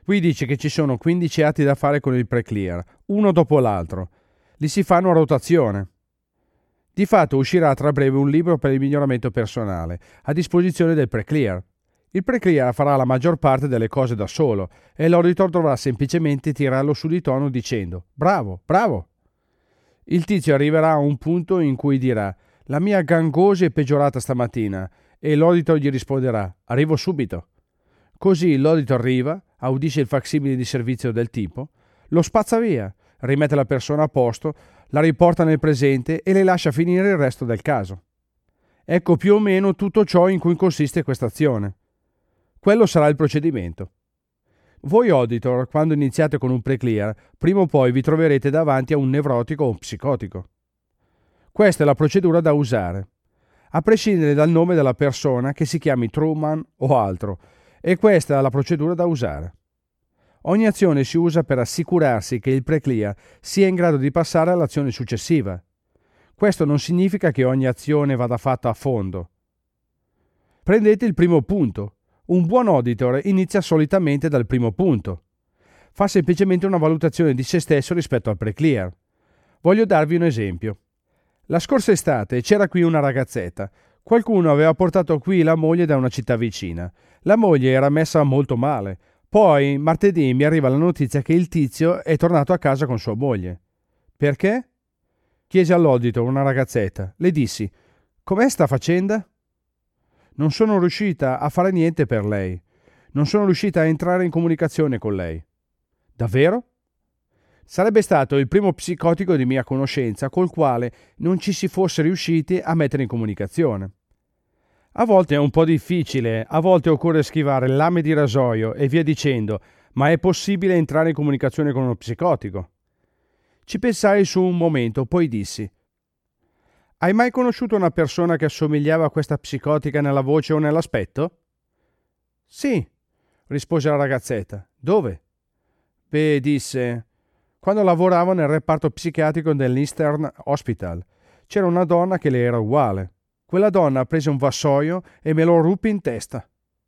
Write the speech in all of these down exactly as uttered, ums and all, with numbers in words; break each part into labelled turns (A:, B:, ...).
A: Qui dice che ci sono quindici atti da fare con il pre-clear, uno dopo l'altro. Li si fanno a rotazione. Di fatto uscirà tra breve un libro per il miglioramento personale, a disposizione del pre-clear. Il pre-clear farà la maggior parte delle cose da solo e l'auditor dovrà semplicemente tirarlo su di tono dicendo «Bravo, bravo!». Il tizio arriverà a un punto in cui dirà «La mia gangosi è peggiorata stamattina» e l'auditor gli risponderà «Arrivo subito». Così l'auditor arriva, audisce il facsimile di servizio del tipo, lo spazza via, rimette la persona a posto, la riporta nel presente e le lascia finire il resto del caso. Ecco più o meno tutto ciò in cui consiste questa azione. Quello sarà il procedimento. Voi auditor, quando iniziate con un pre-clear, prima o poi vi troverete davanti a un nevrotico o un psicotico. Questa è la procedura da usare, a prescindere dal nome della persona, che si chiami Truman o altro, e questa è la procedura da usare. Ogni azione si usa per assicurarsi che il pre-clear sia in grado di passare all'azione successiva. Questo non significa che ogni azione vada fatta a fondo. Prendete il primo punto. Un buon auditor inizia solitamente dal primo punto. Fa semplicemente una valutazione di se stesso rispetto al pre-clear. Voglio darvi un esempio. La scorsa estate c'era qui una ragazzetta. Qualcuno aveva portato qui la moglie da una città vicina. La moglie era messa molto male. Poi, martedì, mi arriva la notizia che il tizio è tornato a casa con sua moglie. Perché? Chiesi all'auditor una ragazzetta. Le dissi: «Com'è sta faccenda?» Non sono riuscita a fare niente per lei. Non sono riuscita a entrare in comunicazione con lei. Davvero? Sarebbe stato il primo psicotico di mia conoscenza col quale non ci si fosse riusciti a mettere in comunicazione. A volte è un po' difficile, a volte occorre schivare lame di rasoio e via dicendo, ma è possibile entrare in comunicazione con uno psicotico. Ci pensai su un momento, poi dissi: «Hai mai conosciuto una persona che assomigliava a questa psicotica nella voce o nell'aspetto?» «Sì», rispose la ragazzetta. «Dove?» «Beh», disse, «quando lavoravo nel reparto psichiatrico dell'Eastern Hospital. C'era una donna che le era uguale. Quella donna prese un vassoio e me lo ruppe in testa».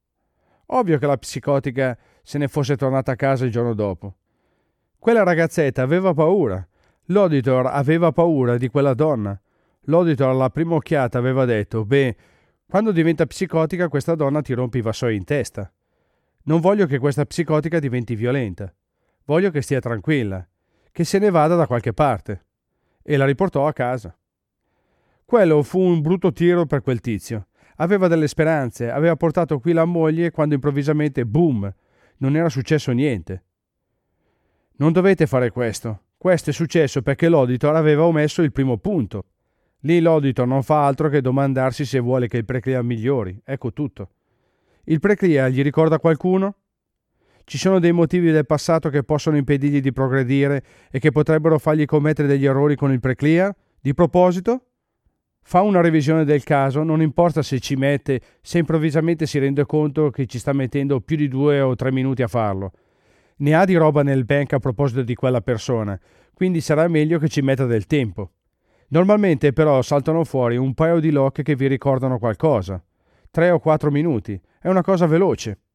A: Ovvio che la psicotica se ne fosse tornata a casa il giorno dopo. Quella ragazzetta aveva paura. L'auditor aveva paura di quella donna. L'auditor alla prima occhiata aveva detto: «Beh, quando diventa psicotica questa donna ti rompe i vassoi in testa. Non voglio che questa psicotica diventi violenta. Voglio che stia tranquilla, che se ne vada da qualche parte». E la riportò a casa. Quello fu un brutto tiro per quel tizio. Aveva delle speranze, aveva portato qui la moglie quando improvvisamente, boom, non era successo niente. Non dovete fare questo. Questo è successo perché l'auditor aveva omesso il primo punto. Lì l'auditor non fa altro che domandarsi se vuole che il pre-clear migliori. Ecco tutto. Il pre-clear gli ricorda qualcuno? Ci sono dei motivi del passato che possono impedirgli di progredire e che potrebbero fargli commettere degli errori con il pre-clear? Di proposito? Fa una revisione del caso, non importa se ci mette, se improvvisamente si rende conto che ci sta mettendo più di due o tre minuti a farlo. Ne ha di roba nel bank a proposito di quella persona, quindi sarà meglio che ci metta del tempo. Normalmente però saltano fuori un paio di lock che vi ricordano qualcosa. Tre o quattro minuti. È una cosa veloce.